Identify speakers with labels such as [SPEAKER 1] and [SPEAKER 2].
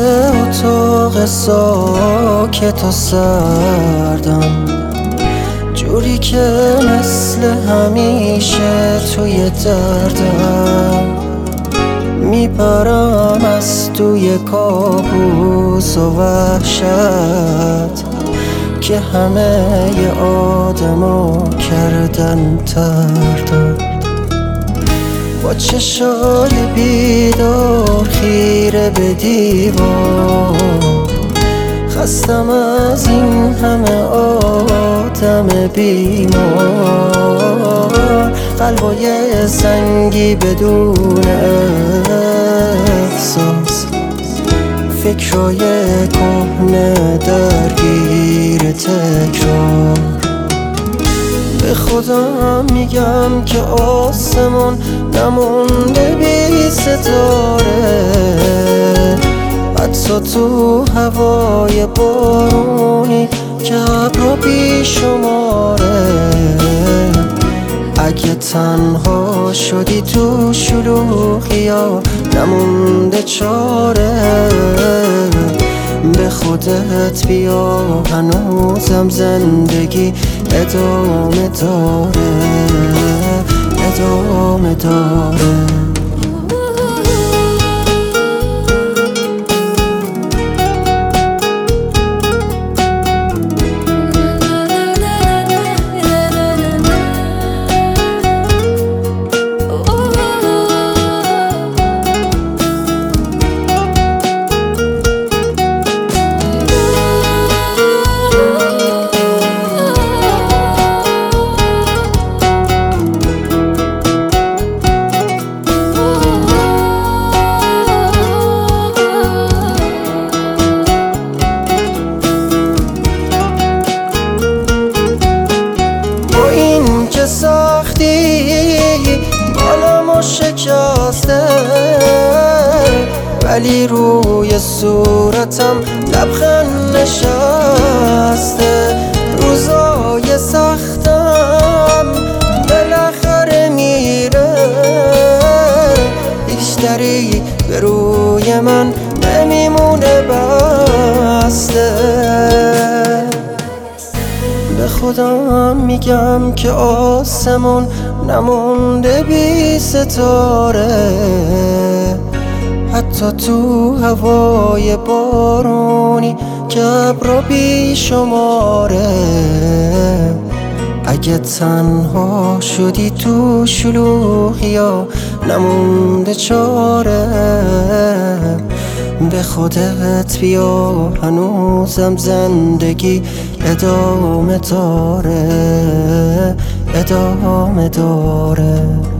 [SPEAKER 1] اتاق ساکت و سردم، جوری که مثل همیشه توی دردم میپرم از توی کابوس و وحشت که همه ی آدمو کردن تردم. با چشای بیدار خیره به دیوار، خستم از این همه آدم بیمار، قلبای سنگی بدون احساس، فکرای کهنه درگیر تکرار. به خودم میگم که آسمون نمونده بی ستاره، حتی تو هوای بارونی که ابرا بی شماره. اگه تنها شدی تو شلوغیا نمونده چاره، به خودت بیا هنوزم زندگی ادامه داره، ادامه داره. ساختی بالامو شکسته، ولی روی صورتم لبخند نشسته. روزای سختم بالاخره میره، بیشتری به روی من نمیمونه بسته. به خودم میگم که آسمون نمونده بی ستاره، حتی تو هوای بارونی که ابرا بی شماره. اگه تنها شدی تو شلوغیا نمونده چاره، به خودت بیا هنوزم زندگی ادامه داره، ادامه داره.